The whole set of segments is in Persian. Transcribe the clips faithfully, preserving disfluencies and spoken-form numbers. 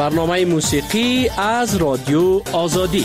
برنامه موسیقی از رادیو آزادی.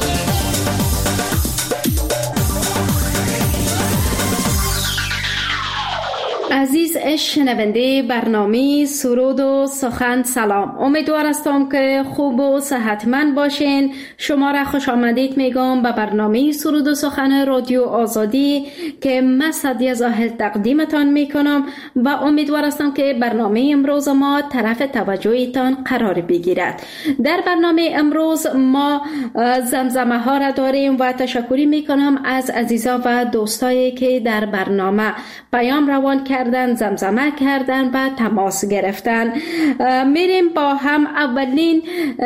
عزیز شنونده برنامه سرود و سخن، سلام. امیدوار هستم که خوب و صحتمند باشین. شما را خوش آمدید میگم به برنامه سرود و سخن رادیو آزادی که من سعدیه زاهد تقدیمتان میکنم و امیدوار هستم که برنامه امروز ما طرف توجهتان قرار بگیرد. در برنامه امروز ما زمزمه ها را داریم و تشکری میکنم از عزیزان و دوستایی که در برنامه پیام روان کردن، زمزمه کردن و تماس گرفتن. میریم با هم اولین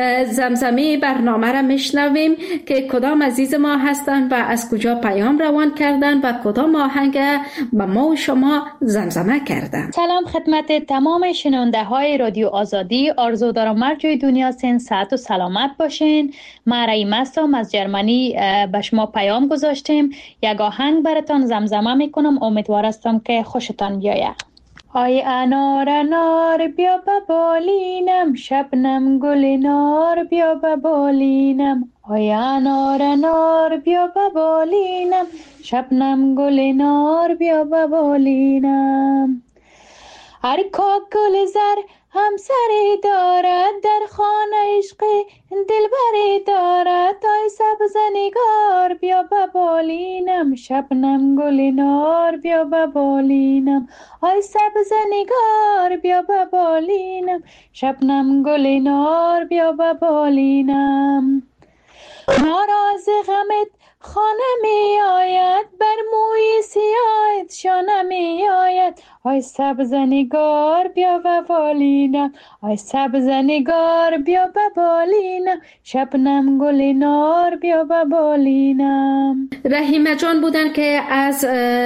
زمزمه برنامه را میشنویم که کدام عزیز ما هستن و از کجا پیام روان کردن و کدام آهنگ به ما و شما زمزمه کردن. سلام خدمت تمام شنونده های رادیو آزادی. آرزو دارم هر جای دنیا سن ساعت و سلامت باشین. من رحیم هستم از جرمنی، به شما پیام گذاشتیم. یک آهنگ براتون زمزمه میکنم، امیدوار هستم که خوشتان بیاید. آی انار انار بیا به بالینم، شبنم گل نار بیا به بالینم. آی انار انار بیا به بالینم، شبنم گل نار بیا به بالینم. هر کا گل زر همسری دارد، در خانه عشق دلبری دارد. آی سبز نگار بیا به بالینم، شبنم گل نار بیا به بالینم. آی سبز نگار بیا به بالینم، شبنم گل نار بیا به بالینم. ناراض غمت خانه می آید، بر موی سیاهت شانه می آید. آی سبز نگار بیا به بالینم، آی سبز نگار بیا به بالینم، شبنم گل نار بیا به بالینم. رحیمه جان بودن که از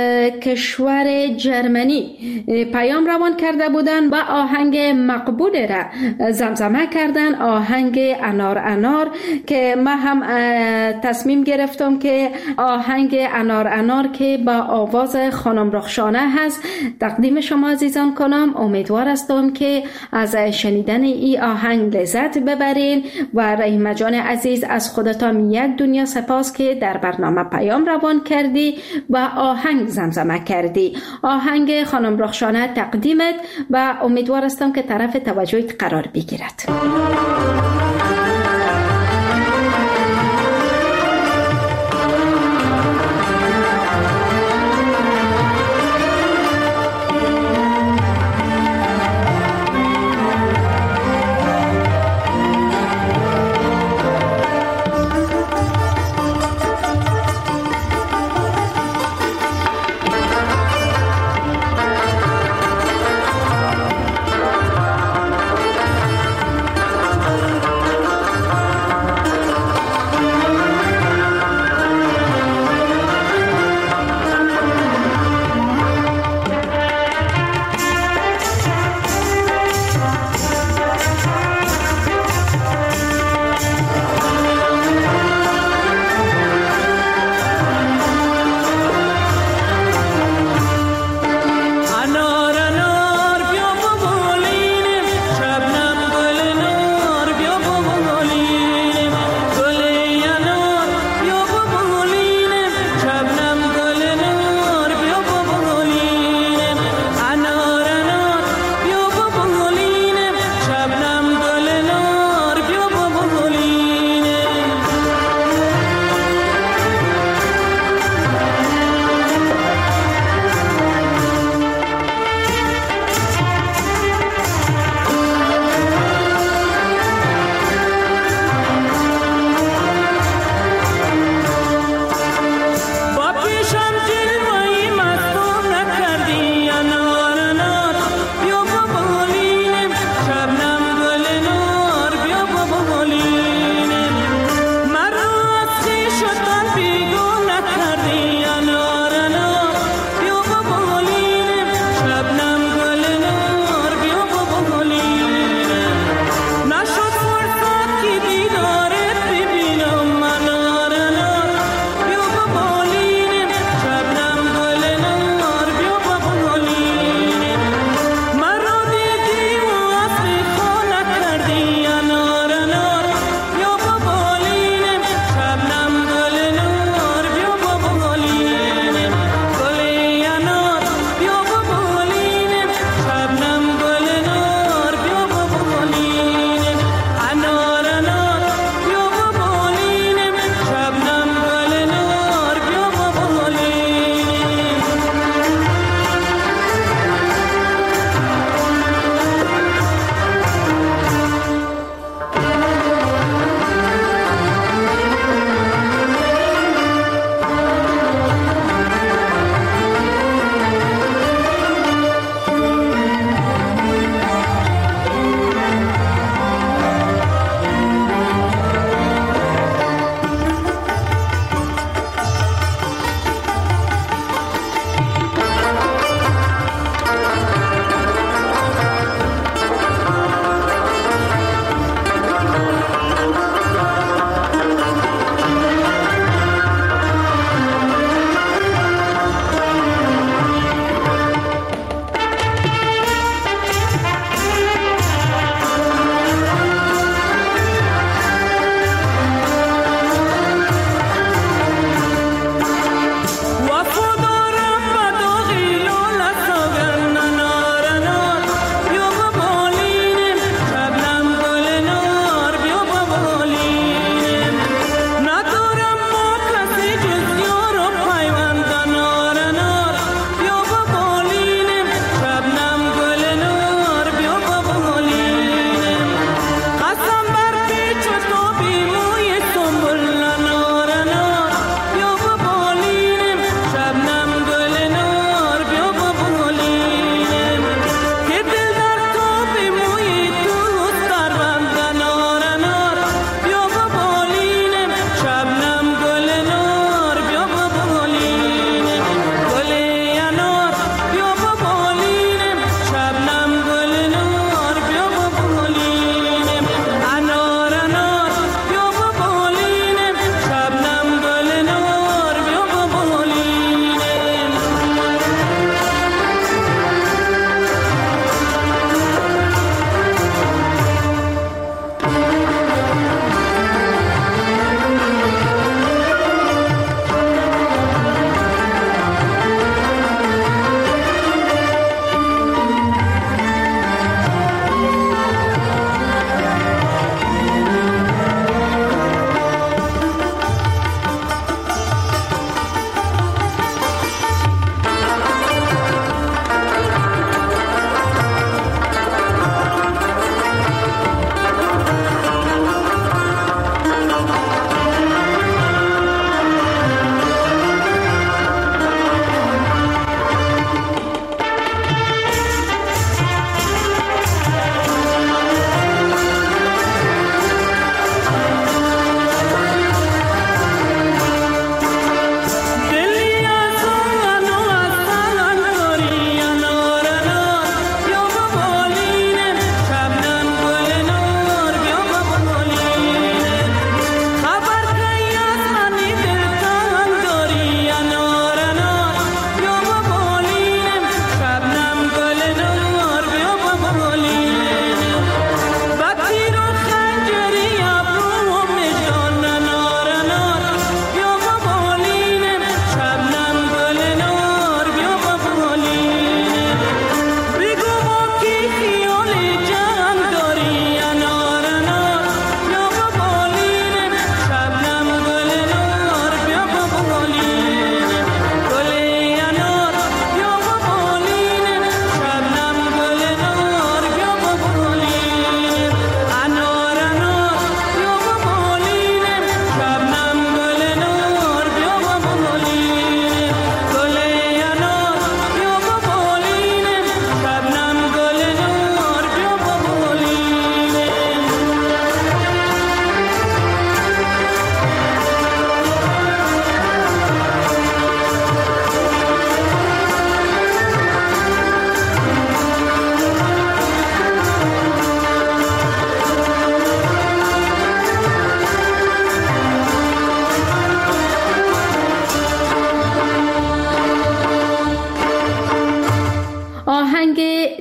کشور جرمنی پیام روان کرده بودن و آهنگ مقبول را زمزمه کردن، آهنگ انار انار، که من هم تصمیم گرفتم که آهنگ انار انار که با آواز خانم رخشانه هست تقدیم شما عزیزان کنم. امیدوار هستم که از شنیدن این آهنگ لذت ببرین و رحیمه جان عزیز از خودتان یک دنیا سپاس که در برنامه پیام روان کردی و آهنگ زمزمه کردی. آهنگ خانم رخشانه تقدیمت و امیدوار هستم که طرف توجهت قرار بگیرد.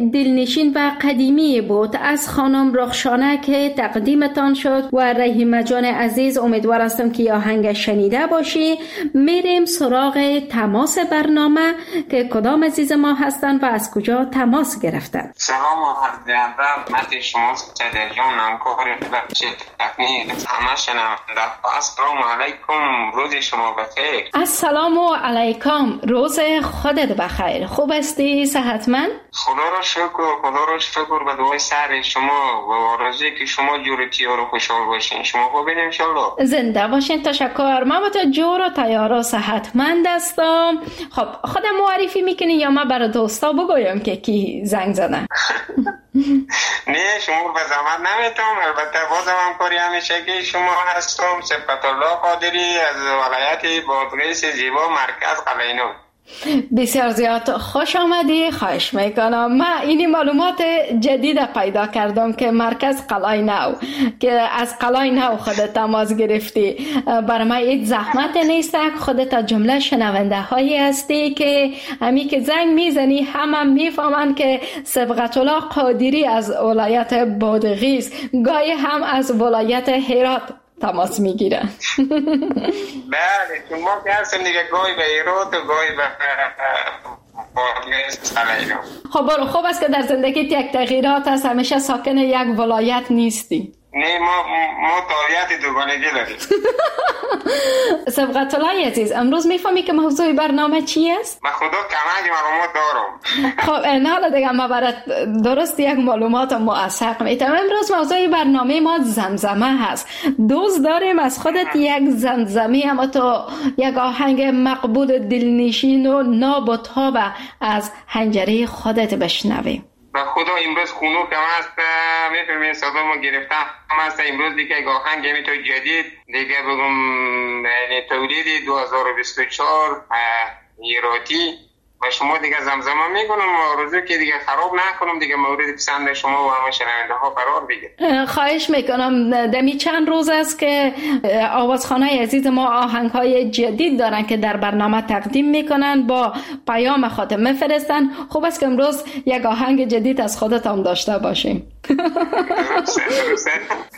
دلنشین و قدیمی بود از خانم رخشانه که تقدیمتان شد و رحیمه جان عزیز امیدوار هستم که آهنگ شنیده باشی. میریم سراغ تماس برنامه که کدام عزیز ما هستند و از کجا تماس گرفتن. سلام و حضرت مت شما صدر جان همکار بخش تکنیک همه شنونده. السلام علیکم، روز شما بخیر. السلام علیکم، روز خودت بخیر. خوب هستی؟ صحتمند؟ خدا را شکر، خدا را شکر به دعای سر شما و آرزویی که شما جورتی و خوشحال باشین. شما خوبین انشالله؟ زنده باشین. تشکر. من با تو جور و تیار و صحتمند هستم. خب خودم معرفی میکنی یا من برای دوستا بگویم که کی زنگ زدن؟ نه شما به زحمت نمیتونم، البته بازم همکاری همیشگی شما هستم. صفت الله قادری از ولایت بادغیس زیبا، مرکز قلعه نو. بسیار زیاد خوش آمدی. خواهش میکنم. من اینی معلومات جدید پیدا کردم که مرکز قلعه نو، که از قلعه نو خودت تماس گرفتی. برای من این زحمت نیست، خودت جمله شنونده هایی هستی که همی که زنگ میزنی همه میفهمن که صبغت الله قادری از ولایت بادغیس، گاهی هم از ولایت هرات تماس میگیرن. بله چون ما که هستیم دیگه گاهی به ایرات و گاهی به بادغیس قلعه نو. خب برو، خوب است که در زندگی یک تغییرات هست، همیشه ساکن یک ولایت نیستی. نه ما ما تاریت دوگانگی داریم. صبغت الله عزیز، امروز میفهمی که موضوع برنامه چی است؟ من خدا کمک معلومات دارم. خب نه حالا دیگه ما برات درست یک معلومات موثق میتونم. امروز موضوع برنامه ما زمزمه هست. دوست داریم از خودت یک زمزمه، اما تو یک آهنگ مقبول دلنشین و ناب و تاب از حنجره خودت بشنویم. و خدا امروز خونو کم هست، میفهمین صدا ما گرفتم هم هست. امروز دیگه یک آهنگ همی تو جدید دیگه بگم تولیدی دو هزار و بیست و چهار ایراتی و شما دیگه زمزمه میکنم و آرزو که دیگه خراب نکنم دیگه مورد پسند شما و همه شنونده ها قرار بگیره. خواهش میکنم. دمی چند روز است که آوازخانه عزیز ما آهنگ های جدید دارن که در برنامه تقدیم میکنن، با پیام خاطر میفرستن. خوب است که امروز یک آهنگ جدید از خودت هم داشته باشیم. درسته درسته.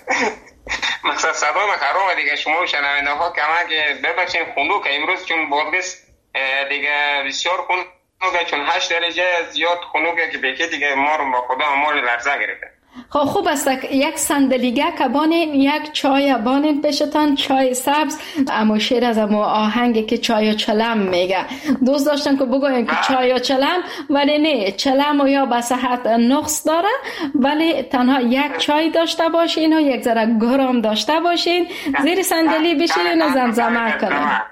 مقصد صدا ما خراب دیگه شما شنونده ها کمک ببخشین خونو که امروز چون بادغیس دیگه بسیار خنوگه، چون هشت درجه زیاد خنوگه که بگه دیگه ما رو با خدا مال لرزه گرفته. خب خوب است یک صندلیگه کبانین، یک چای بانین پیشتان، چای سبز. اما شیر از امو آهنگی که چای و چلم میگه. دوست داشتم که بگویم که چای و چلم، ولی نه، چلم و یا به صحت نقص داره، ولی تنها یک چای داشته باشین و یک ذره گرم داشته باشین، زیر صندلی بشینین و زمزمه کنین.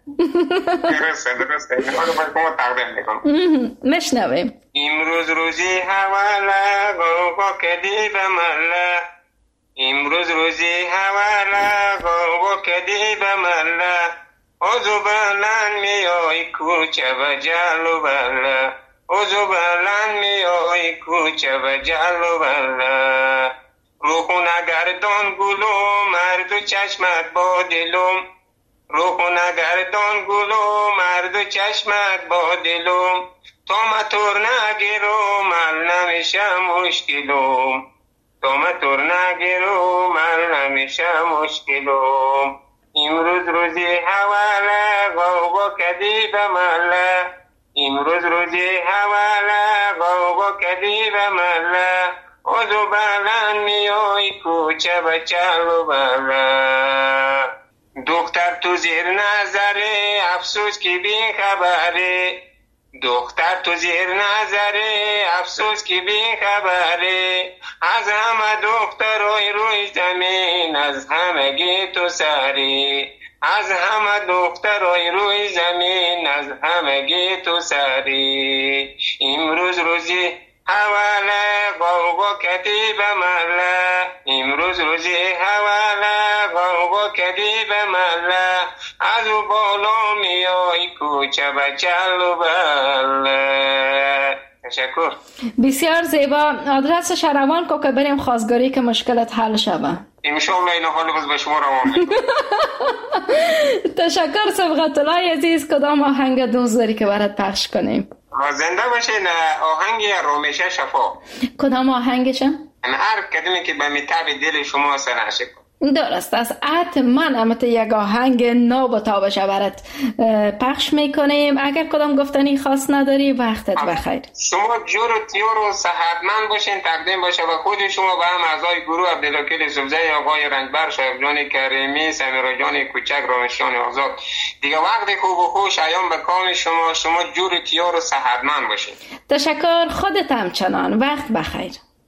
درسته درسته. اینو باید ما تقدیم میکنم. مشنویم. امروز روزی حواله گوگو کدی به مله، امروز روزی حواله گوگو کدی به مله، اوزو بلن میای کوچه و جلو بله، اوزو بلن میای کوچه و جلو بله، روخونه گردان گلو مردو چشمت با دلوم، روخونه گردان گلو مرد چشمت با دلوم، تو مطور نگیرو من نمیشه مشکلوم، تو مطور نگیرو من نمیشه مشکلوم، امروز روزی حواله گوگو کدی به مله، امروز روزی حواله گوگو کدی به مله، اوزو بلن میای کوچه بچلو بله، دختر تو زیر نظره افسوس کی بی خبره، دختر تو زیر نظره افسوس کی بی خبره، از همه دخترای روی زمین از همگی تو سری، از همه دخترای روی زمین از همگی تو سری، امروز روزی حواله گوگو کدی به مله، امروز روزی حواله گوگو کدی به مله، از او بالا میای کوچه بچلو بله. تشکر. بسیار زیبا. آدرس شروان کو که بریم خواستگاری که مشکلت حل شوه. انشالله این حال بس به شما روان. تشکر صبغت الله عزیز. کدام آهنگ دوست داری که برات پخش کنیم؟ زنده باشین. آهنگ رامشه شفا. کدام آهنگشم؟ هر کدومی که به میتاب دل شما سرنشه کن. درست است. حتما امت یک آهنگ نو با تابشه برات پخش میکنیم. اگر کدام گفتنی خاص نداری وقتت بخیر. شما جور و تیور و صحتمند باشین، تقدیم باشه و خود شما به هم اعضای گروه عبدالوکیل سبزه، آقای رنگبر، شایب جان کریمی، سمیرا جان کوچک، رامشان آزاد. دیگه وقت خوب و خوش ایام به کام شما. شما جور و تیور و صحتمند باشین. تشکر. خودت همچنان. وقت بخیر.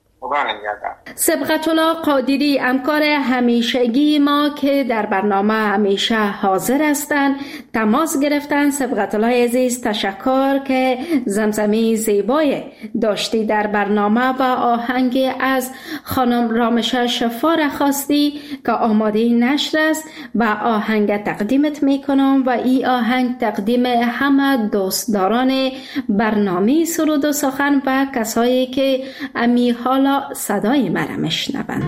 سبقت الله قادری همکار همیشگی ما که در برنامه همیشه حاضر هستند تماس گرفتن. سبقت الله عزیز تشکر که زمزمه زیبای داشتی در برنامه و آهنگ از خانم رامشه شفا را خواستی که آماده نشر است و آهنگ تقدیمت میکنم و این آهنگ تقدیم همه دوستداران برنامه سرود و سخن و کسایی که امی حالا صدای مرا میشنوند.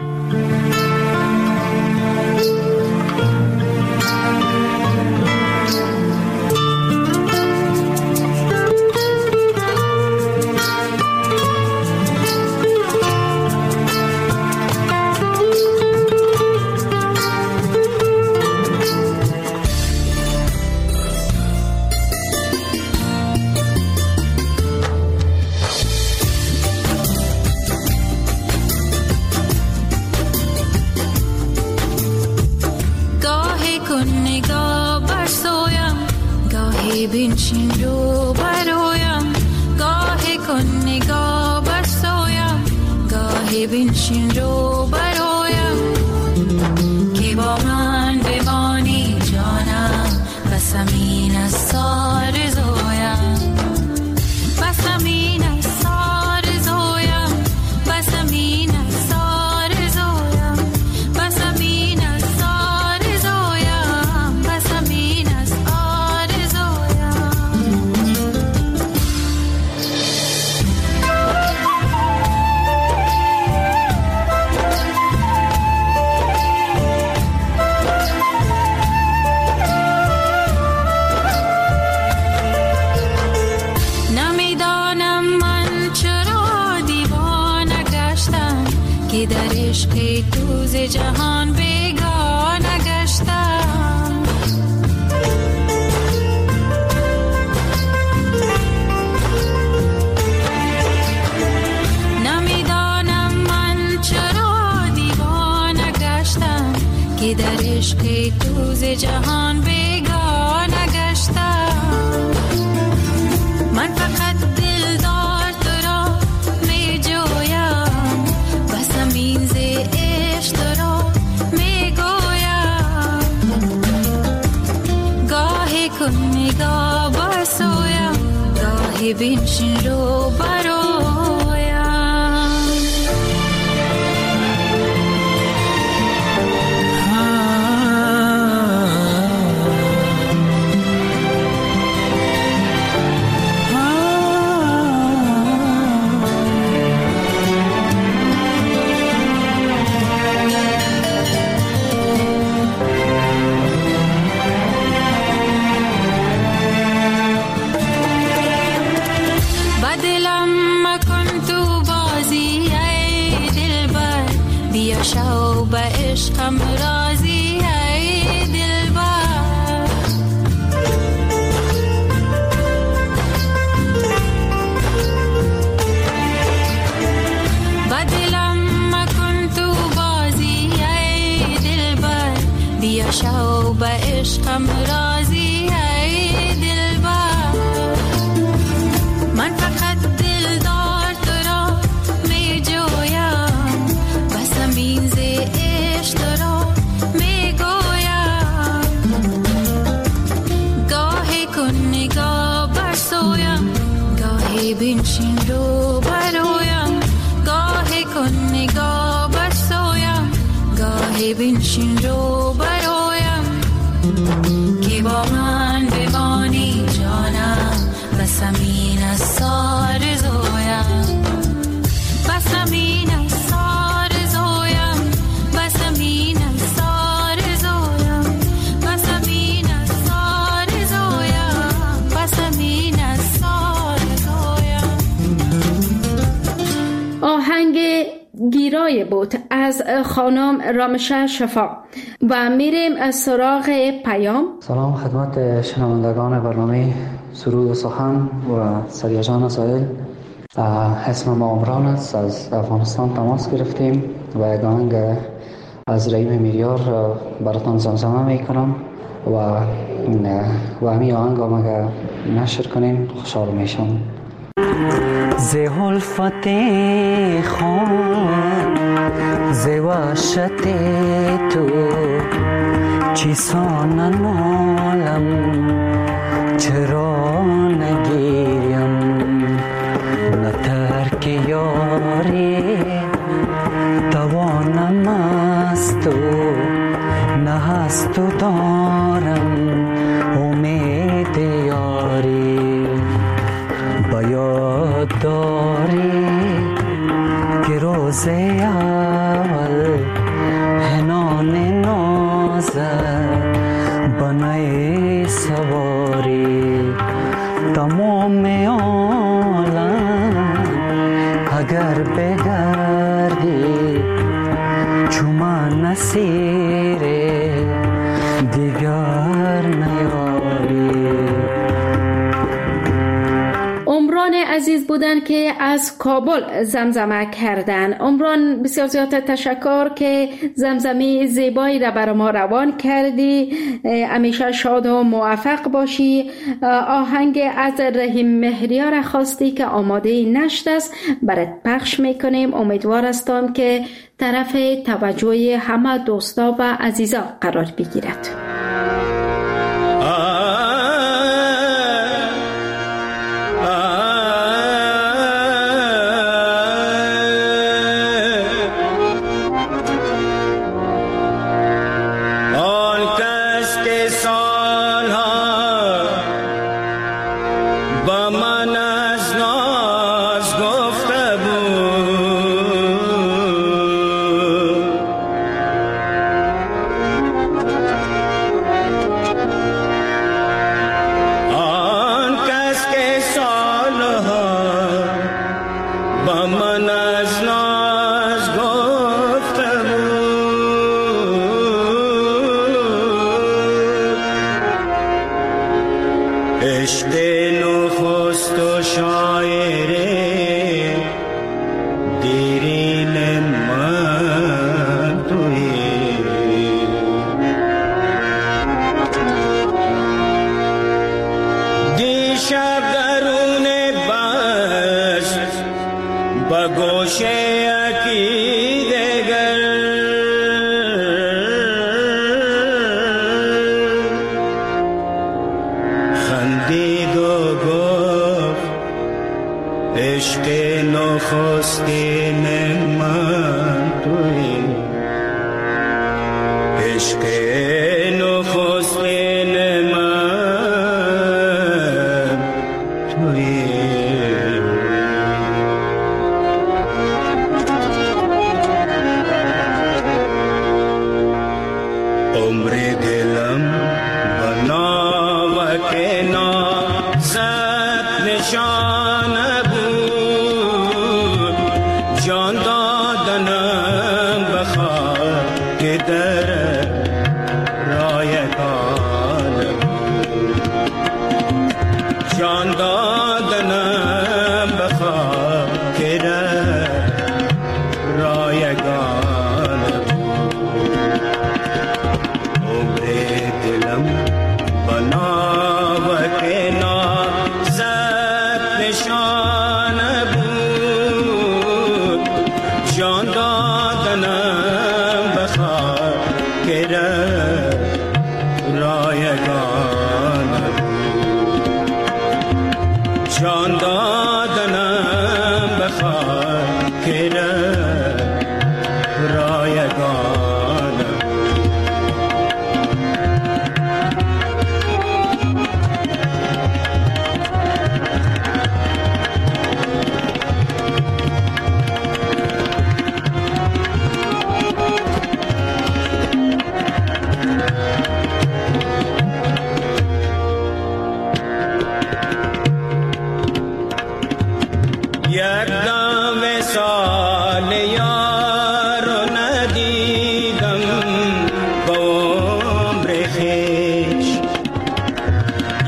بنشین رو برایم، گاهی کن نگاه برسایم، گاهی بنشین رو برایم، که با من بمانی جانم، بسمین از سار زویم، بسمین از سار زویم، بسمین از سار زویم، بسمین از سار زویم، بسمین از آر که در عشق تو ز جهان بیگانه گشتم، نمیدانم من چرا دیوانه گشتم، که در عشق تو ز جهان بیگانه گشتم. من فقط دلدار تو را می جویم، بسمین ز عشق تو را می گویم، گاهی کن نگاه برسویم، گاهی بنشین رو برایم. شو به عشقم راضی ای دلبر، با دلم مکن تو بازی ای دلبر، بیا شو به عشقم راضی ای دلبر. من فقط دلدار تو را می جویم، بسمین ز عشق تو را می گویم، گاهی کن نگاه برسویم، گاهی بنشین رو برایم، گاهی کن نگاه برسویم، گاهی بنشین رو برایم، که با من بمانی جانم، بسمین از سار زویم، بسمین از سار زویم، بسمین از سار زویم، بسمین از سار زویم، بسمین از سار زویم. گیرای بود از خانم رامشه شفا و میریم از سراغ پیام. سلام خدمت شنوندگان برنامه سرود و سخن و سریع جان سایل. اسم ما عمران است، از افغانستان تماس گرفتیم و یک آهنگ از رحیم میریار براتان زمزمه میکنم و و همین آهنگ هم اگر نشر کنین خوشحال میشم. ز الفت خون ز وحشت تو چیسان نالم چرا نگیریم نه ترک یاری توانم است و نه هست و دارم امید یاری بیاد داری که روز اول هنان نازد بنای سواری تمام عالم اگر بگردی چوما نسیر دیگر نیاری. عمران عزیز بودن که از کابل زمزمه کردن. عمران بسیار زیاد تشکر که زمزمه زیبایی را برای ما روان کردی. همیشه شاد و موفق باشی. آهنگ از رحیم مهریار خواستی که آماده نشد است برات پخش میکنیم. امیدوار هستم که طرف توجه همه دوستا و عزیزا قرار بگیرد.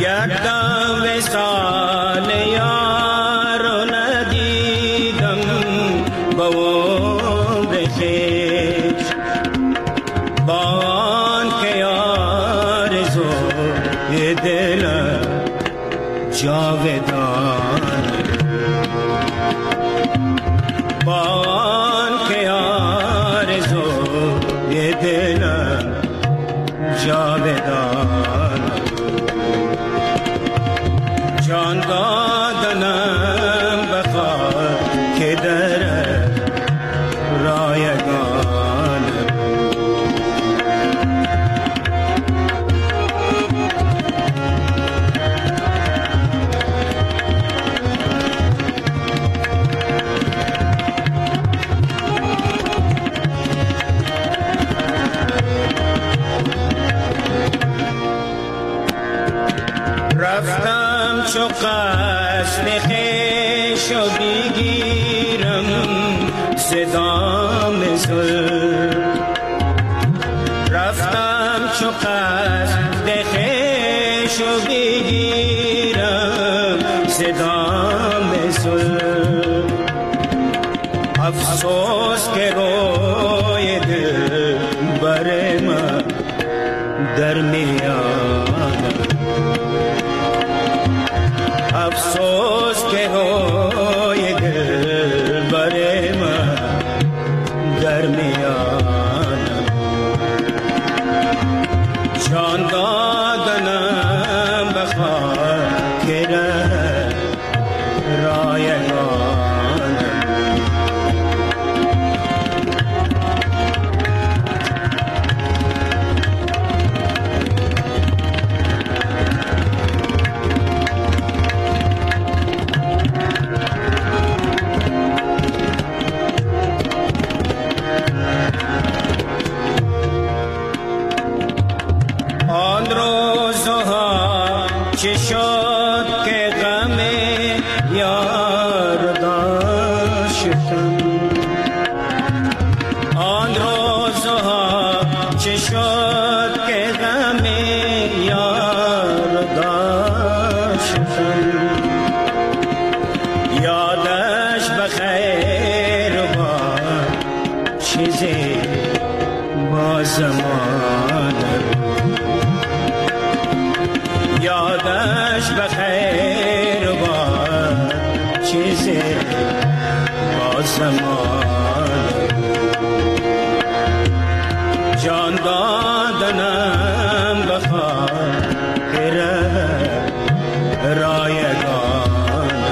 یک دم وصال یار ندیدم با عمر خویش، با آنکه آرزوی دلم جاودان، با آنکه آرزوی دلم جاودان، جان دادنم بخواه که در رایگان. رفتم چو قصد خویش و بگیرم ز دام زلف، رفتم چو قصد خویش و بگیرم ز دام زلف، افسوس که روی دل بر من در میان، افسوس که روی دل بر من در میان، جان دادنم بخواه که رایگان. آن روزها چه شد که غم یار داشتم، آن روزها چه شد که غم یار داشتم، یادش بخیر با چیزی با زمان، یادش بخیر باد چیزی با زمان، جان دادنم بخواه که رایگان.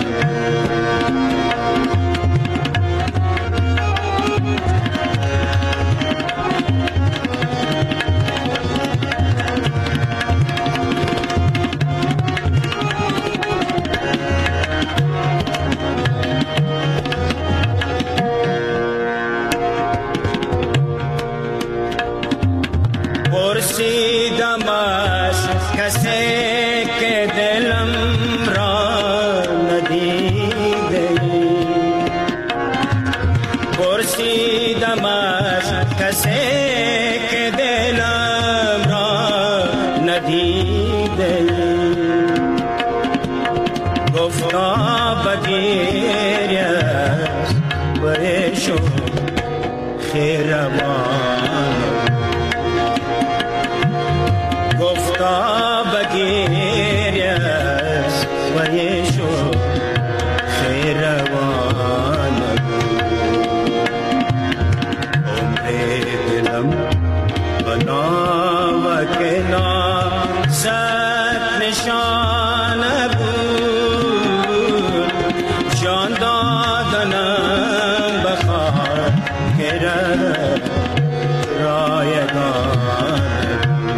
پرسیدم از کسی که دلم را ندیده، پرسیدم از کسی که دلم را ندیده، گفتا بدیر است بریشو خیروان، گفتا بگیر است و یشو خیروان، عمر دلم بنا و کنار زد نشان بود، جان دادنم بخواه که رایگان،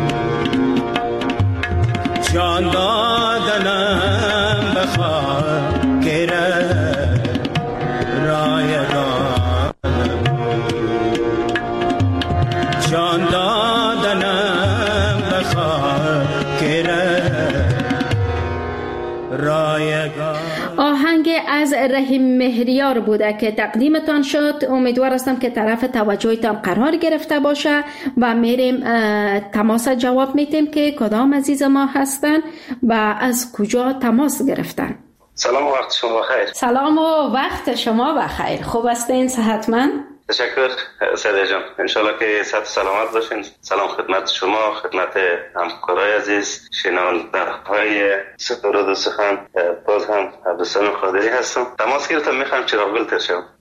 جان دادنم بخواه که رایگان، جان دادنم بخواه که رایگان. آهنگ از رحیم مهریار بوده که تقدیمتان شد. امیدوار هستم که طرف توجهتان قرار گرفته باشه و میریم تماس جواب میتیم که کدام عزیز ما هستن و از کجا تماس گرفتن. سلام و وقت شما بخیر. سلام و وقت شما بخیر. خوب هستین؟ صحتمند؟ تشکر سیده جان، انشالله که صحت سلامت باشین. سلام خدمت شما، خدمت همکارای عزیز، شنونده های سرود و سخن. باز هم عبدالسلام قادری هستم. تماس گرفتم میخوام چراغ گل تر شم.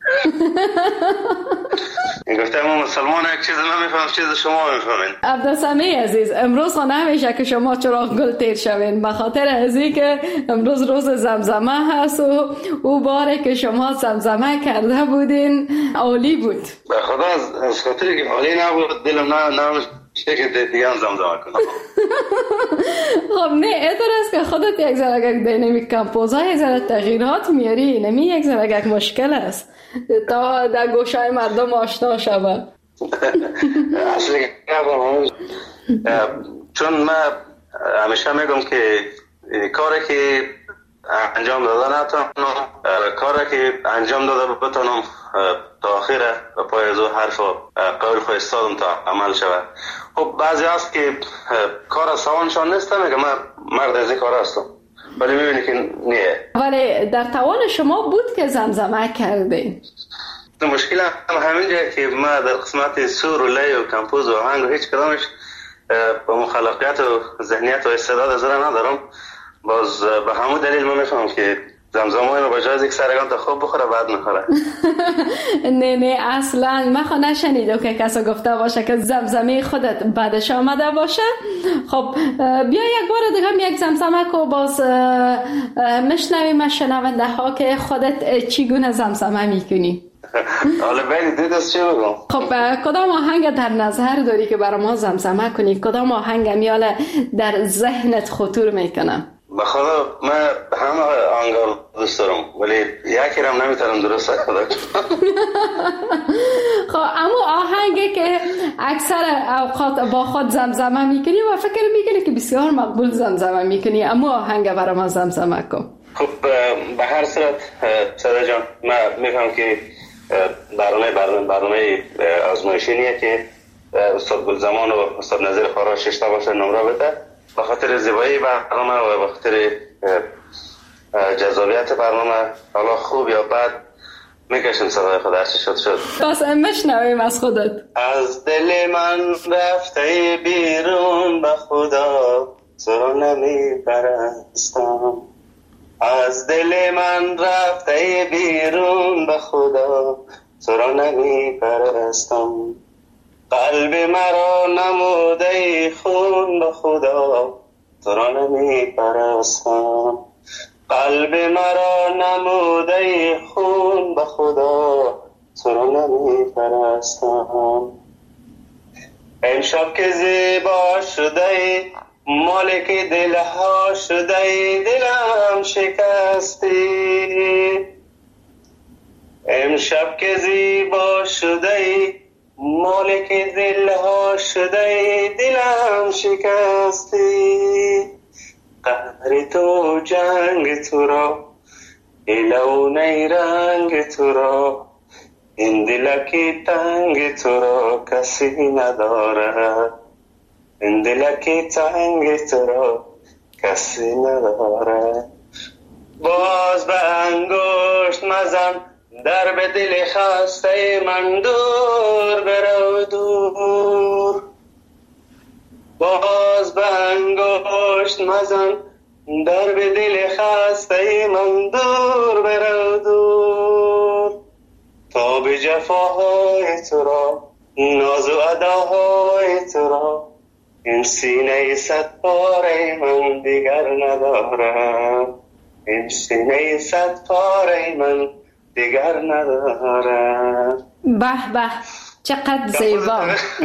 این گفتم ما مسلمان یک چیز نمیفهم، چیز شما میفهمین. عبدالسمی عزیز، امروز خو نمیشه که شما چراغ گل تیر شوین، به خاطر ازی که امروز روز زمزمه هست و او باره که شما زمزمه کرده بودین عالی بود. به خدا از خاطر که عالی نبود دلم نه نه که دیگه زمزمه کنم. خب نه ایتر است که خودت یک ذره دینامیک کمپوزای ذره تغییرات میاری، نمی یک ذره مشکل است تا در گوشای مردم آشنا شود. اصلا چون من همیشه میگم که کاری که انجام داده نتونم، کاری که انجام داده بتونم تا آخره و پای از حرف و قول خود استادم تا عمل شود. خب بعضی هست که کار سوانشان نیست، میگه من مرد از این کار هستم، ولی میبینی که نیه. ولی در توان شما بود که زمزمه کردین. مشکل هم همین جایی که من در قسمت سور و لی و کمپوز و آهنگ و هیچ کدامش با مخالفت و ذهنیت و استعداد از را ندارم. باز به همون دلیل من میفهم که زمزمه ما بجای از یک سرگان تا خوب بخوره بعد نخوره. نه نه اصلا من خود نشنیدم که کسی گفته باشه که زمزمه خودت بعدش آمده باشه. خب بیا یک بار دیگه هم یک زمزمه که باز مشنویم شنونده ها که خودت چیگونه زمزمه میکنی. حالا بری دید از چی بگم؟ خب کدام آهنگ در نظر داری که برای ما زمزمه کنی؟ کدام آهنگ میاله در ذهنت خطور میکنه؟ بخدا من همه آهنگا دوست دارم ولی یکی رم نمیتونم درست ادا کنم. خب اما آهنگی که اکثر اوقات با خود زمزمه میکنی و فکر میکنی که بسیار مقبول زمزمه میکنی، اما آهنگ برای ما زمزمه کن. خب به هر صورت صدا جان، من میفهم که برنامه برنامه برنامه آزمایشیه که استاد گلزمان و استاد نظیر خاراش ششتا باشه نمره بده. به خاطر زیبایی برنامه و به خاطر جذابیت برنامه، حالا خوب یا بد، میکشیم صدای خود هرچی شد شد. بس مشنویم از خودت. از دل من رفته بیرون به خدا تو نمیپرستم، از دل من رفته بیرون به خدا تو را نمیپرستم، قلب مرا نموده خون به خدا تو را نمیپرستم، قلب مرا نموده خون به خدا تو را نمیپرستم. امشب که زیبا شده مالک دلها شده دلم شکستی، امشب که زیبا شده مالک دلها شده دلم شکستی، قهر تو جنگ تو را لونه رنگ تو را، این دلکی تنگ تو را کسی نداره، این دلکی تنگ تو را کسی نداره. باز به انگشت مزن در به دل خسته من، دور برو دور، باز به انگشت مزن در به دل خسته من، دور برو دور، تا به جفاهای تو را ناز و اداهای تو را، این سینه صد پاره من دیگر ندارم، این سینه صد پاره من دیگر ندارم. به به چقدر زیبا.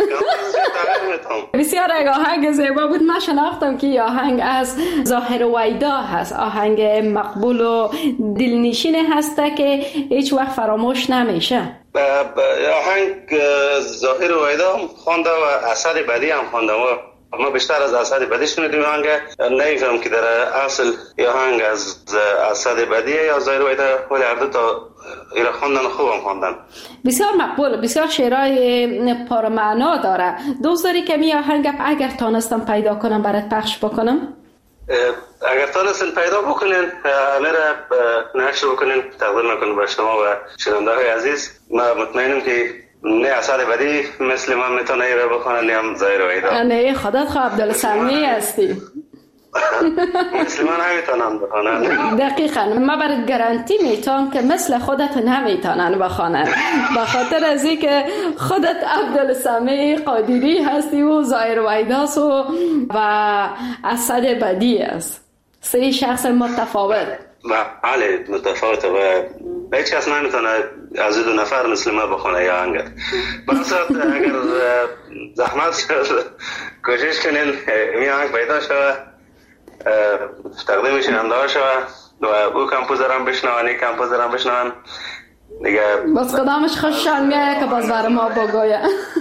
بسیار آهنگ زیبا بود. من شناختم که آهنگ از ظاهر ویدا هست، آهنگ مقبول و دلنشین هسته که هیچ وقت فراموش نمیشه. آهنگ ظاهر ویدا هم خونده و اثر بدی هم خونده و ما بیشتر از اسد بدی شنیدیم آهنگ. نمیفهم که در اصل یا آهنگ از اسد بدی یا ظاهر ویدا، ولی هر دو تا ایرا خواندن خوبم خواندن. بسیار مقبول، بسیار شعرهای پرمعنا داره. دوست داری که می آهنگ اگر تانستم پیدا کنم برات پخش بکنم؟ اگر تانستن پیدا بکنین میره نشر بکنین، تقدیم میکنم به شما و شنونده های عزیز. ما مطمئنم که نه اسد بدی مثل من میتونه ایره بخونه، نه هم ظاهر ویدا. نه خودت خواه عبدالسمی هستی. مثل من نمیتونن بخونن. دقیقاً ما برات گارانتی میتونم که مثل خودت نمیتونن بخونن، به خاطر از اینکه خودت عبدالسمی قادری هستی و ظاهر ویداس و و اسد بدی است. سری شخص متفاوت. بله متفاوته و هیچ کس نمیتونه از دو نفر مثل ما بخونه یا آهنگ. بنابراین اگر زحمت شد کوشش کنین این آهنگ پیدا شود، تقدیمش هم داشت و او کمپوزرم بشنوان، این کمپوزرم بشنوان دیگه. بس قدامش خوششان میایه که باز بر ما بگویه.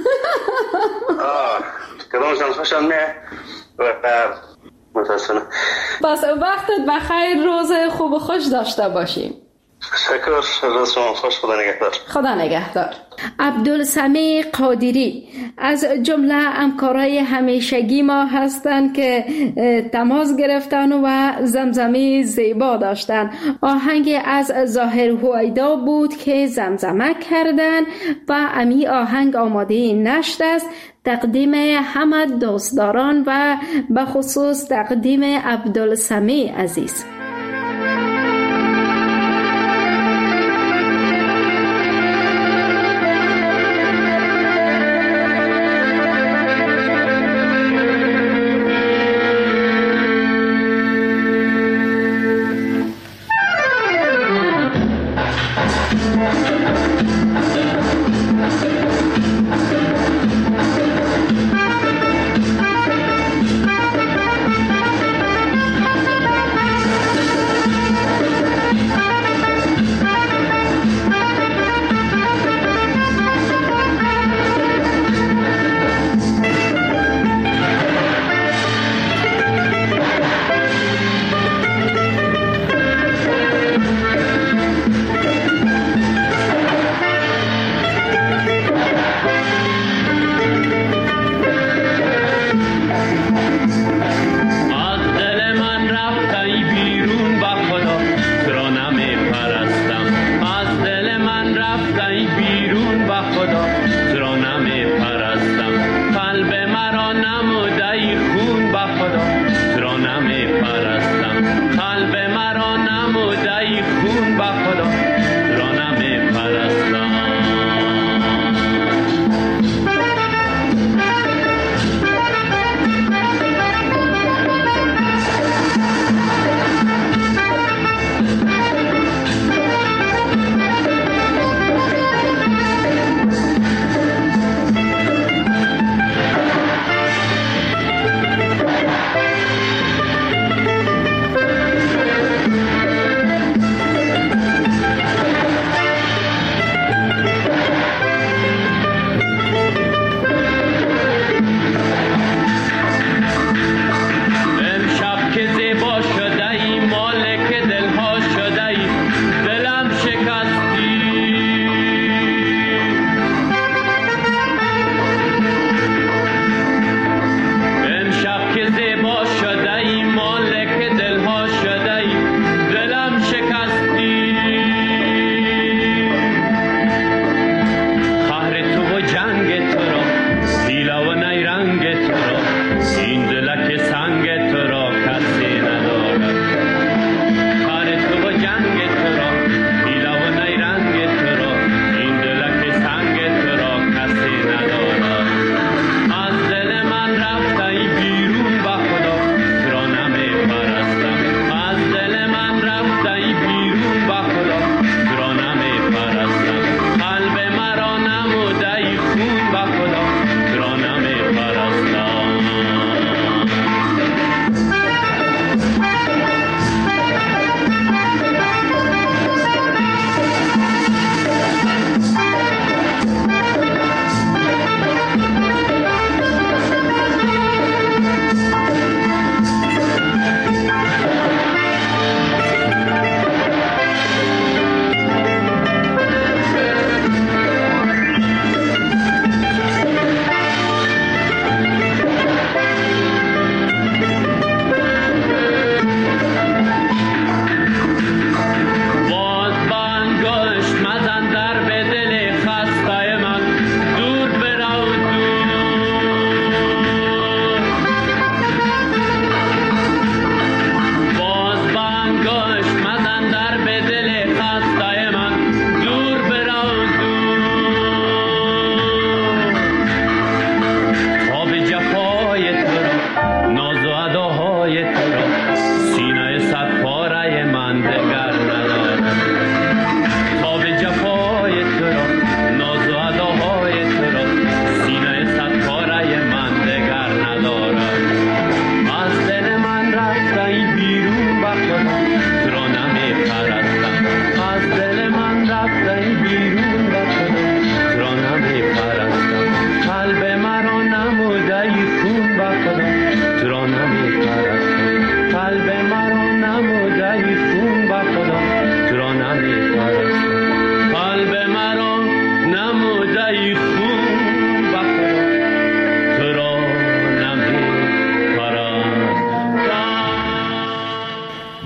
آه قدامشان خوششان میایه و متاسفانه. بس وقتت بخیر، روز خوب و خوش داشته باشیم. شکر، روز شما خوش، خدا نگهدار. خدا نگهدار. عبدالسمی قادری از جمله همکارای همیشگی ما هستند که تماس گرفتن و زمزمه زیبا داشتن. آهنگ از ظاهر هویدا بود که زمزمه کردن و امی آهنگ آماده نشر است. تقدیم همه دوستداران و به خصوص تقدیم عبدالسمی عزیز.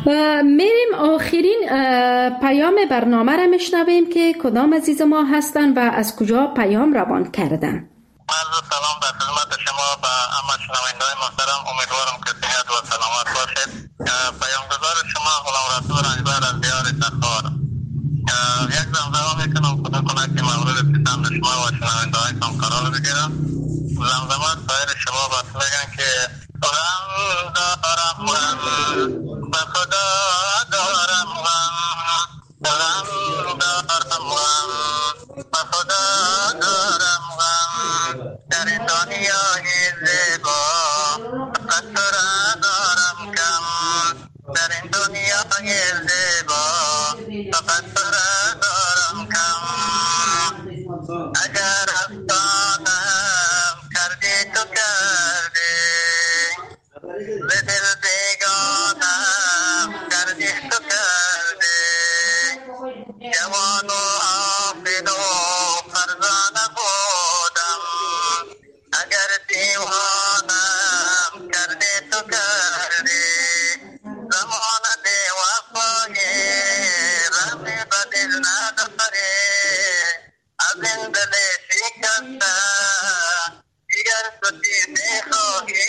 میریم آخرین پیام برنامه را میشنویم که کدام عزیز ما هستن و از کجا پیام روان کردن. عرض سلام در خدمت شما و همه شنونده‌های محترم. امیدوارم که صحت و سلامت باشید. پیامگزار شما غلام رسول رنجبر از دیار سرخار. یک زمزمه میکنم خدا کنه که مورد پسند شما و شنونده‌هایتان قرار بگیرم. زمزمه سایر شما بس میگن که غم دارم غم به خدا دارم غم غم دارم غم به خدا دارم غم در این دنیای زیبا فقط تو را دارم کم در این دنیای زیبا فقط تو را دارم کم اگر افسانم کردی تو کردی به دل بیگانم کردی تو کردی جوان و حافظ و فرزانه بودم اگر دیوانم کردی تو کردی زمان بی وفایی رحمی به دل نداری از این دل شکسته دیگر تو چیزی خواهی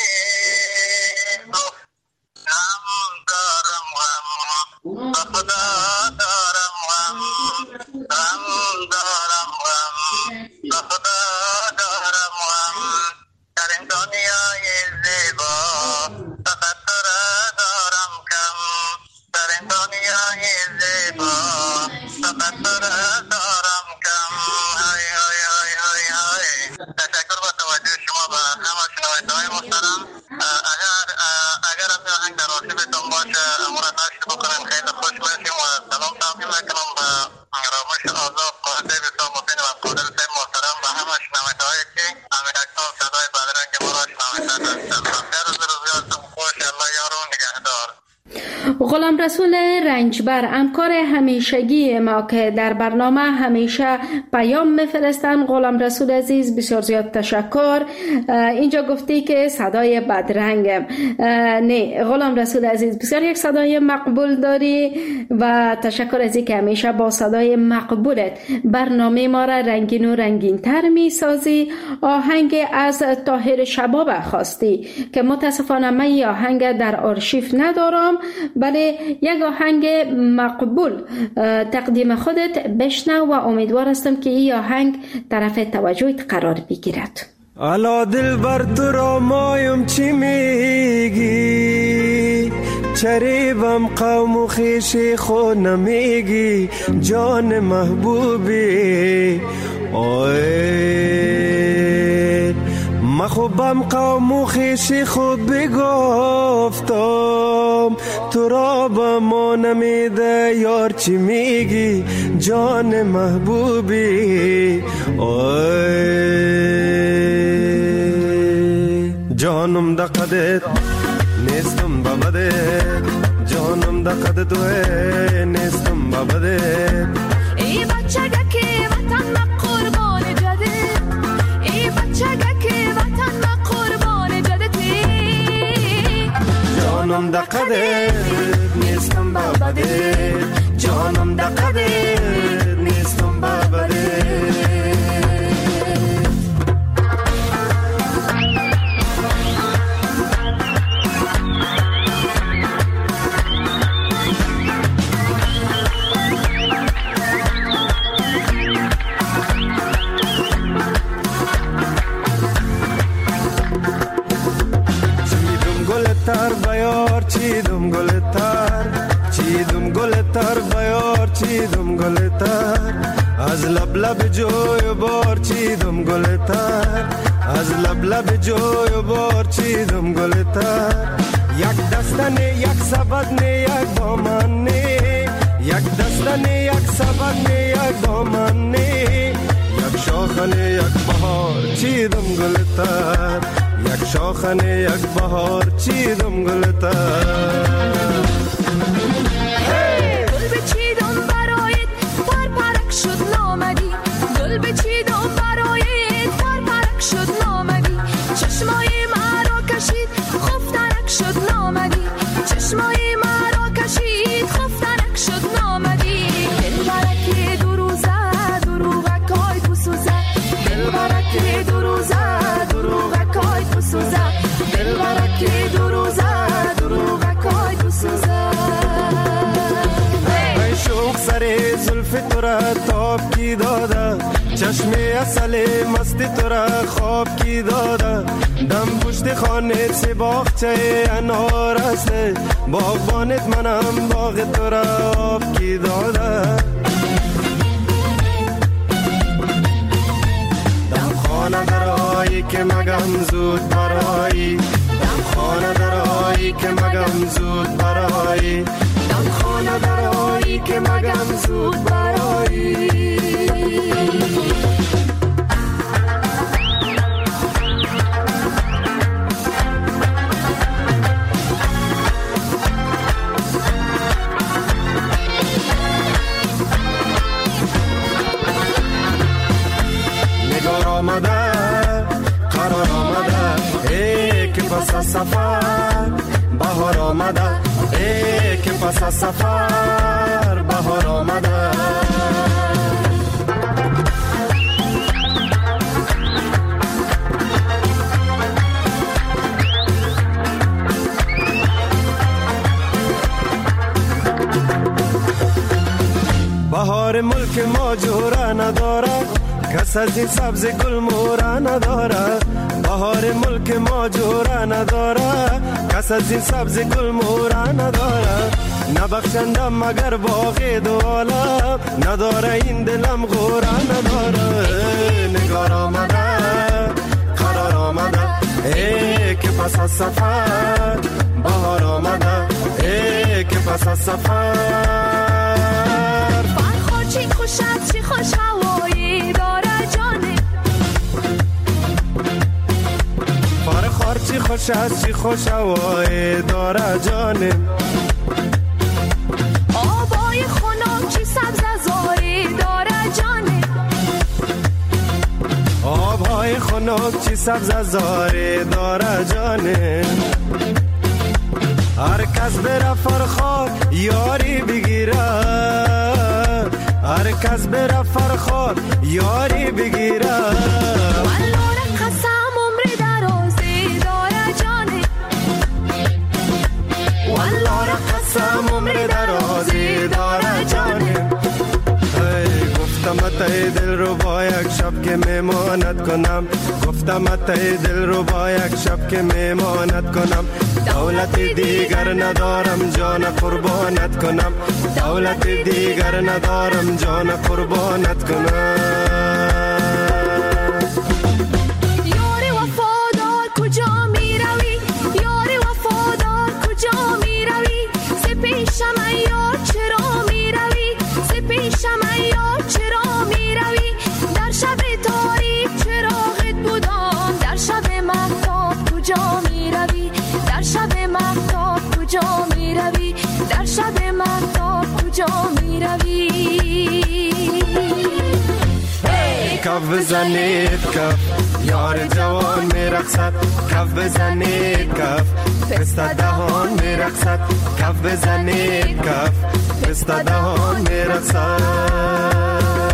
غم دارم غم به خدا دارم غم غم دارم غم به خدا دارم غم در این دنیای زیبا فقط تو را دارم کم در این دنیای زیبا فقط تو را دارم کم های های های های های. تشکر با توجه شما و همه شنونده‌های محترم. اگر اگر از آهنگ در آرشیوتان باشه امورا نشت بکنیم خیلی خوش باشیم و سلام تقدیم میکنم به رامش آزاد قاهده بسیار مبین و قادر صاحب محترم و همه شنونده‌هایی که همین اکنون صدای بدرنگ ما را شنونده هستند. خیر روز روزیاتون خوش. الله یار و نگهدار. غلام رسول رنجبر همکار همیشگی ما که در برنامه همیشه پیام میفرستن. غلام رسول عزیز بسیار زیاد تشکر. اینجا گفتی که صدای بدرنگم. نه غلام رسول عزیز بسیار یک صدای مقبول داری و تشکر از اینکه همیشه با صدای مقبولت برنامه ما را رنگین و رنگین تر می سازی. آهنگ از طاهر شباب خواستی که متاسفانه من این آهنگ در آرشیو ندارم، بله یک آهنگ مقبول تقدیم خودت بشنو و امیدوار هستم که این آهنگ طرف توجهت قرار بگیرد. الا دل بر تو را مایم چی میگی چریبم قوم و خیشی خود نمیگی جان محبوبی اوه مخوبم قوم و خیشی خود بگفتم تو را با ما نمیده یار چی میگی جان محبوبی اوه جانم دا قدت نیستم بابدت جانم دا قدت توه نیستم بابدت ای بچه که وطن ما قربان جده ای بچه که وطن ما قربان جده جانم دا قدت نیستم بابدت جانم دا قدت نیستم بابدت تر بیار چیدم گل تر چیدم گل تر بیار چیدم گل تر از لب لب جوی بار چیدم گل تر از لب لب جوی بار چیدم گل تر یک دستنه یک سبدنه یک دامنه یک دستنه یک سبدنه یک دامنه یک شاخنه یک بهار چیدم گل تر یک شاخنه یک بهار چیدم گلتر گل بچیدم برایت پر پرک شد نامدی گل بچیدم برایت پر پرک شد نامدی چشمای مرا کشید خفترک شد نامدی چشمای مرا کشید سر زلف تو را تاب کی داده، چشم اصل مست تو را خواب کی داده. دم پشت خانه سی باغچه انار است، باغبانت منم باغ تو را آب کی داده. دم خانه درایی که مگم زود برایی، دم خانه درایی که مگم زود برایی، دم خانه درایی که مگم زود برایی. آمده قرار آمده ای که پس از سفر بهار آمده، ای که پس از سفر بهار آمده. بهار ملک ما جوره نداره، کس از این سبز گل مورا نداره. بهار ملک ما جوره نداره، کس از این سبز گل مورا نداره. نبخشندم مگر باغ دو عالم، نداره این دلم غوره نداره. نگار آمده قرار آمده ای که پس از سفر بهار آمده، ای که پس از سفر. فرخار چی خوش است چی خوش هوایی داره جانه، فرخار چی خوش است چی خوش هوایی داره جانه. آبای خنک چی سبز زاری داره جانه، آبهای خنک چی سبز زاری داره جانه. هر کس بره فرخار یاری بگیره، هر کس بره فرخار یاری بگیره. والله قسم عمر درازی داره جانه، والله قسم عمر درازی داره جانه. گفتم اتای دل رو با یک شب که میمانت کنم، گفتم اتای دل رو با یک شب که میمانت کنم. دولت دیگر ندارم جان قربانت کنم، دولت دیگر ندارم جان قربانت کنم. یاری وفادار کجا می روی، یاری وفادار کجا می روی. ز پیشم یار چرا می روی، ز پیشم یار چرا می روی. در شب تاریک چراغت بودم، در شب مهتاب کجا می روی، در شب مهتاب کجا می روی، در شب مهتاب کجا می روی. کف بزنید کف یار جوان میرقصد، کف بزنید کف پسته دهان میرقصد، کف بزنید کف پسته دهان میرقصد.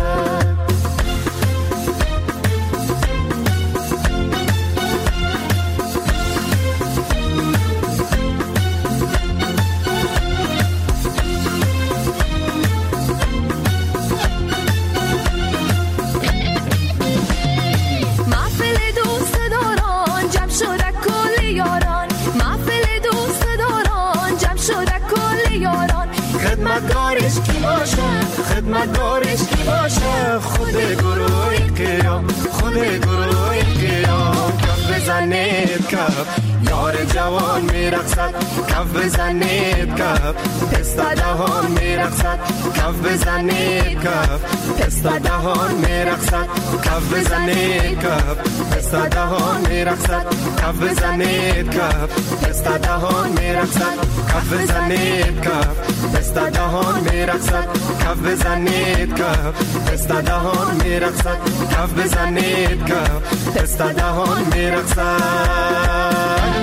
خدمتگارش کی باشه، خدمتگارش کی باشه. خود گروه قیام، خود گروه قیام. کف بزنید کف یار جوان میرقصد، کف بزنید کف پسته دهان میرقصد، کف بزنید کف پسته دهان میرقصد، کف بزنید کف پسته دهان میرقصد، کف بزنید کف پسته دهان میرقصد، کف بزنید کف پسته دهان میرقصد، کف بزنید کف پسته دهان میرقصد، کف بزنید کف پسته دهان میرقصد.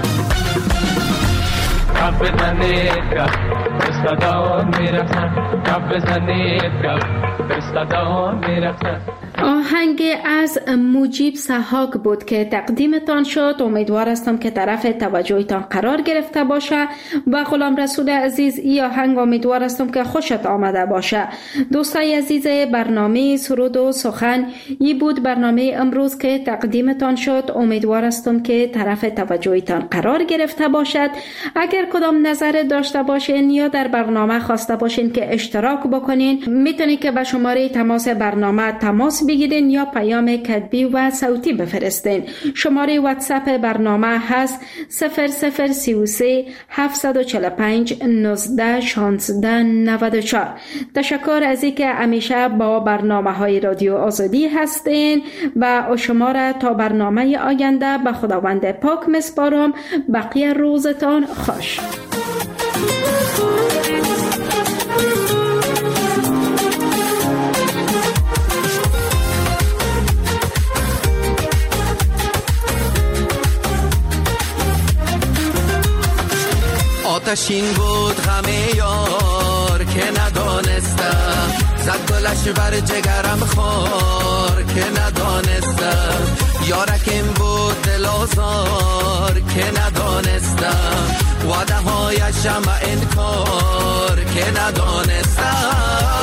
کف بزنید کف پسته دهان میرقصد، کف بزنید کف پسته دهان میرقصد. آهنگ از مجیب سحاک بود که تقدیمتان شد. امیدوار هستم که طرف توجهتان قرار گرفته باشه و غلام رسول عزیز ای آهنگ امیدوار هستم که خوشت آمده باشه. دوستای عزیز برنامه سرود و سخن ای بود برنامه امروز که تقدیمتان شد. امیدوار هستم که طرف توجهتان قرار گرفته باشد. اگر کدام نظر داشته باشین یا در برنامه خواسته باشین که اشتراک بکنین میتونید که به شماره تماس برنامه تماس بگیرین یا پیام کتبی و صوتی بفرستین. شماره واتساپ برنامه هست صفر صفر سی و سه هفتصد و چهل و پنج نوزده شانزده نود و چهار. تشکر از اینکه همیشه با برنامه های رادیو آزادی هستین و شما را تا برنامه آینده به خداوند پاک میسپارم. بقیه روزتان خوش. آتشین بود غم یار که ندانستم، زد گلش بر جگرم خار که ندانستم. یارکم بود دل آزار که ندانستم، وعده هایشم انکار که ندانستم.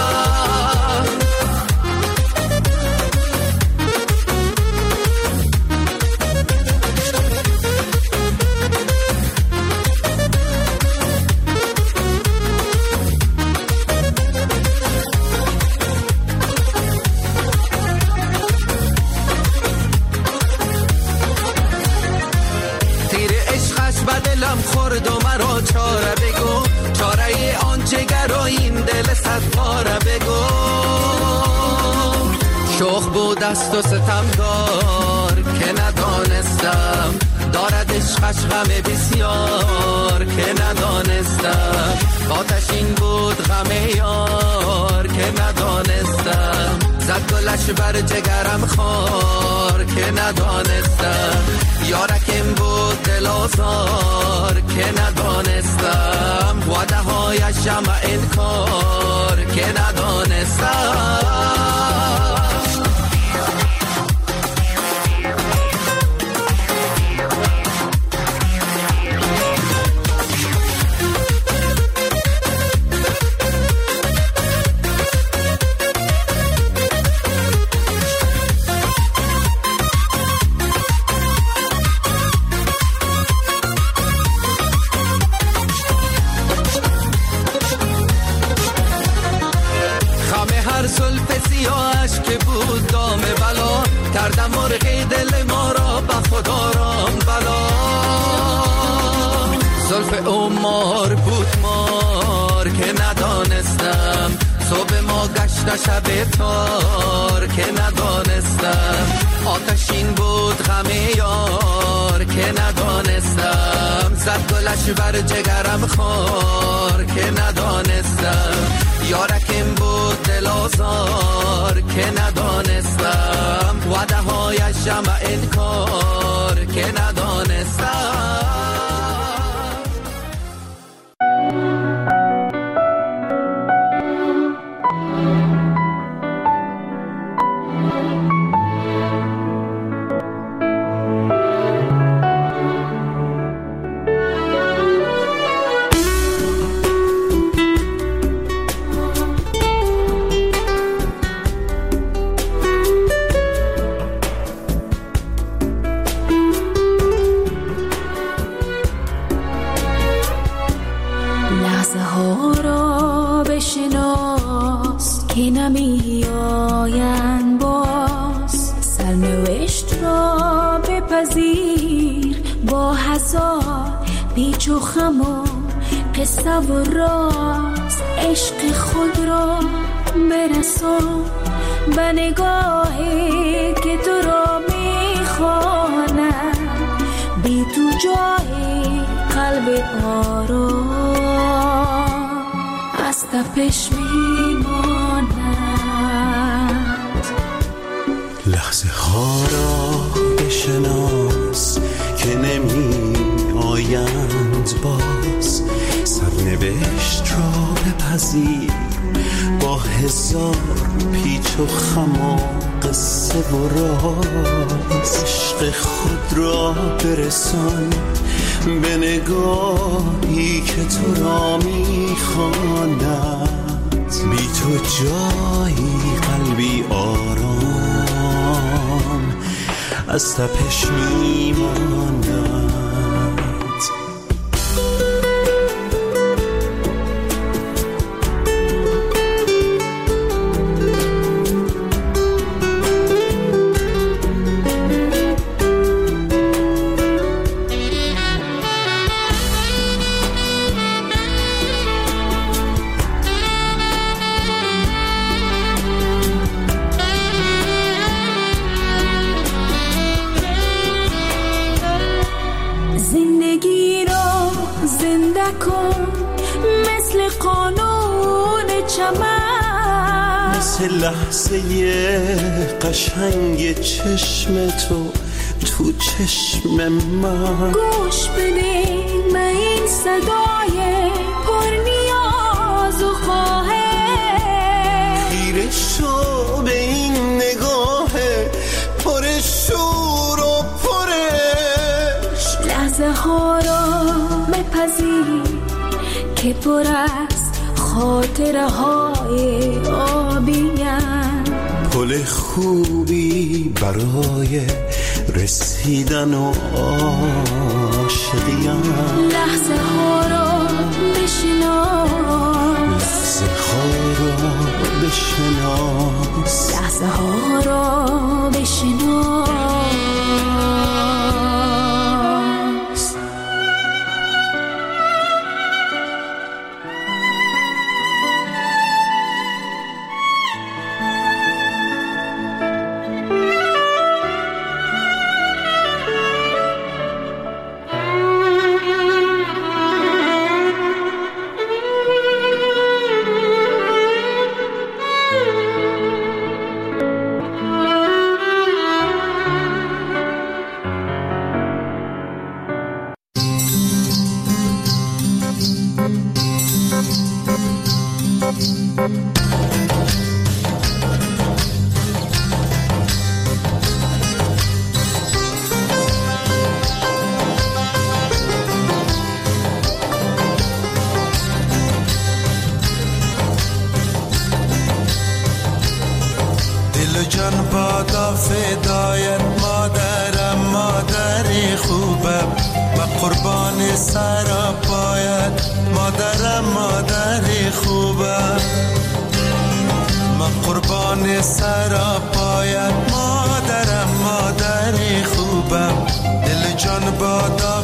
خورد و مرا چاره بگو، چاره آن جگر و این دل صد پاره بگو. شوخ بود است و ستمگار که ندانستم، دارد عشقش غم بسیار که ندانستم. آتشین بود غم یار که ندانستم، زد گلش بر جگرم خار که ندانستم. یارکم بود دل آزار که ندانستم، وعده هایشم انکار که ندانستم. کردم مرغی دل ما را به خدا رام بلا. زلف او مار بود مار که ندانستم، صبح ما گشت شب تار که ندانستم. آتشین بود غم یار که ندانستم، زد گلش بر جگرم خار که ندانستم. یارکم بود دل آزار که ندانستم، وعده هایشم انکار که ندانستم. نمی آیند باز، سرنوشت را بپذیر با هزار پیچ و خم و قصه و راز. عشق خود را برسان به نگاهی که تو را میخواند، بی تو جای قلب آرام از تپش میماند. لحظه ها را بشناس که نمی آیند باز، سرنوشت را بپذیر با هزار پیچ و خم و قصه و راز، عشق خود را برسان به نگاهی که تو را میخواند. بی تو جایی قلبی آرام از تپش میماند. لحظه قشنگ چشم تو تو چشم من، گوش بده به این صدای پر نیاز و خواهش، خیره شو به این نگاه پر شور و پرش. لحظه ها را بپذیر که پر است خاطره های آبیم، پل خوبی برای رسیدن و عاشقیم. لحظه ها را بشناس، لحظه ها را بشناس، لحظه ها را بشناس. مادرم مادری خوبم، دل جان بادا